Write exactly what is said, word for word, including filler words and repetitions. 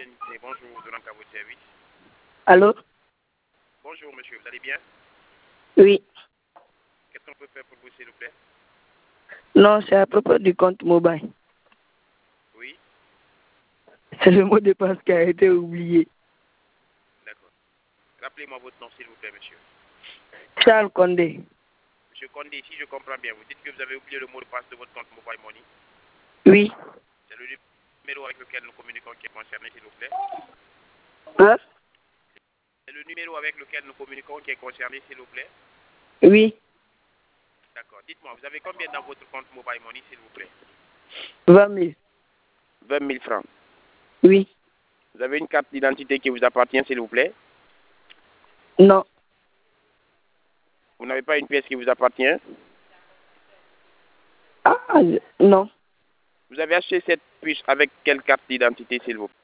Unité. Bonjour, de à votre service. Allô? Bonjour, monsieur, vous allez bien? Oui. Qu'est-ce qu'on peut faire pour vous, s'il vous plaît? Non, c'est à propos du compte mobile. Oui, C'est le mot de passe qui a été oublié. d'accord. Rappelez-moi votre nom, s'il vous plaît, monsieur. Charles Condé. Monsieur Condé, si je comprends bien, vous dites que vous avez oublié le mot de passe de votre compte Mobile Money. Oui. C'est le numéro avec lequel nous communiquons qui est concerné, s'il vous plaît. Hein? C'est le numéro avec lequel nous communiquons qui est concerné, s'il vous plaît. Oui. D'accord. Dites-moi, vous avez combien dans votre compte Mobile Money, s'il vous plaît? vingt mille. vingt mille francs. Oui. Vous avez une carte d'identité qui vous appartient, s'il vous plaît? Non. Vous n'avez pas une pièce qui vous appartient? Ah, je- non. Vous avez acheté cette puce avec quelle carte d'identité, s'il vous plaît?